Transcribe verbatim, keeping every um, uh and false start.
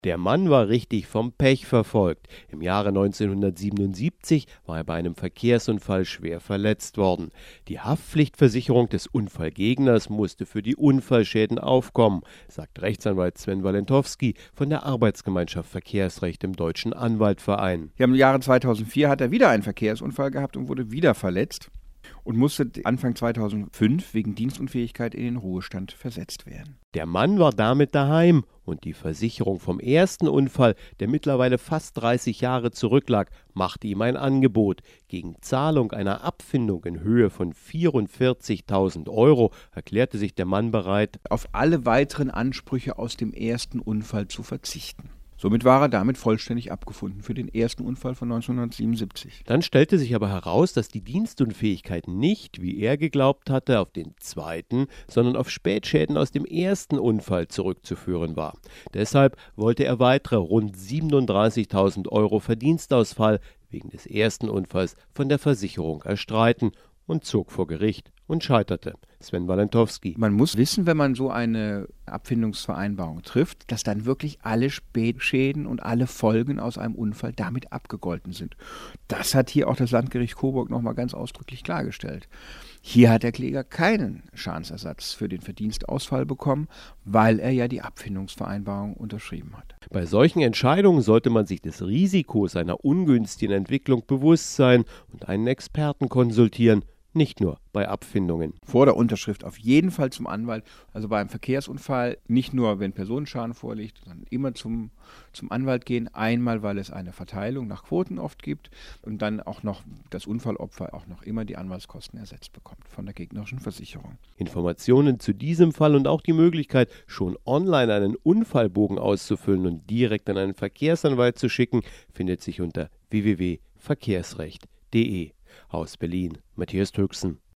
Der Mann war richtig vom Pech verfolgt. Im Jahre neunzehnhundertsiebenundsiebzig war er bei einem Verkehrsunfall schwer verletzt worden. Die Haftpflichtversicherung des Unfallgegners musste für die Unfallschäden aufkommen, sagt Rechtsanwalt Sven Walentowski von der Arbeitsgemeinschaft Verkehrsrecht im Deutschen Anwaltverein. Ja, im Jahre zweitausendvier hat er wieder einen Verkehrsunfall gehabt und wurde wieder verletzt und musste Anfang zweitausendfünf wegen Dienstunfähigkeit in den Ruhestand versetzt werden. Der Mann war damit daheim und die Versicherung vom ersten Unfall, der mittlerweile fast dreißig Jahre zurücklag, machte ihm ein Angebot. Gegen Zahlung einer Abfindung in Höhe von vierundvierzigtausend Euro erklärte sich der Mann bereit, auf alle weiteren Ansprüche aus dem ersten Unfall zu verzichten. Somit war er damit vollständig abgefunden für den ersten Unfall von neunzehnhundertsiebenundsiebzig. Dann stellte sich aber heraus, dass die Dienstunfähigkeit nicht, wie er geglaubt hatte, auf den zweiten, sondern auf Spätschäden aus dem ersten Unfall zurückzuführen war. Deshalb wollte er weitere rund siebenunddreißigtausend Euro Verdienstausfall wegen des ersten Unfalls von der Versicherung erstreiten und zog vor Gericht und scheiterte. Sven Walentowski. Man muss wissen, wenn man so eine Abfindungsvereinbarung trifft, dass dann wirklich alle Spätschäden und alle Folgen aus einem Unfall damit abgegolten sind. Das hat hier auch das Landgericht Coburg nochmal ganz ausdrücklich klargestellt. Hier hat der Kläger keinen Schadensersatz für den Verdienstausfall bekommen, weil er ja die Abfindungsvereinbarung unterschrieben hat. Bei solchen Entscheidungen sollte man sich des Risikos einer ungünstigen Entwicklung bewusst sein und einen Experten konsultieren. Nicht nur bei Abfindungen. Vor der Unterschrift auf jeden Fall zum Anwalt, also bei einem Verkehrsunfall, nicht nur wenn Personenschaden vorliegt, sondern immer zum, zum Anwalt gehen. Einmal, weil es eine Verteilung nach Quoten oft gibt und dann auch noch das Unfallopfer auch noch immer die Anwaltskosten ersetzt bekommt von der gegnerischen Versicherung. Informationen zu diesem Fall und auch die Möglichkeit, schon online einen Unfallbogen auszufüllen und direkt an einen Verkehrsanwalt zu schicken, findet sich unter w w w punkt verkehrsrecht punkt d e. Aus Berlin, Matthias Türksen.